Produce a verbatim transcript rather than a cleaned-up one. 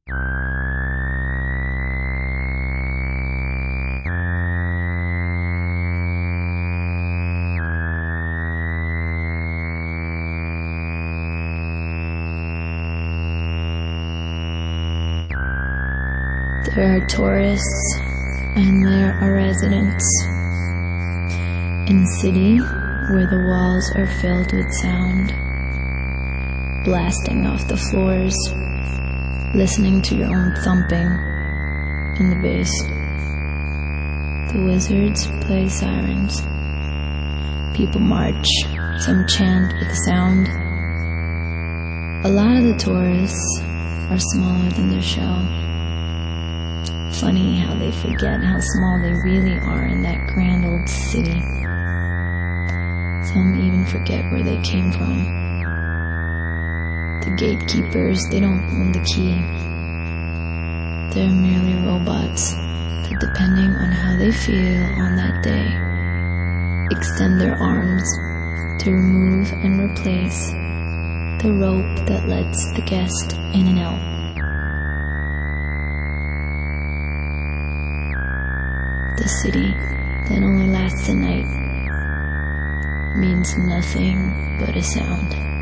There are tourists and there are residents. In a city where the walls are filled with sound, blasting off the floors, listening to your own thumping in the bass. The wizards play sirens. People march, some chant with the sound. A lot of the tourists are smaller than their show. Funny how they forget how small they really are in that grand old city. Some even forget where they came from. The gatekeepers, they don't own the key. They're merely robots that, depending on how they feel on that day, extend their arms to remove and replace the rope that lets the guest in and out. The city that only lasts a night means nothing but a sound.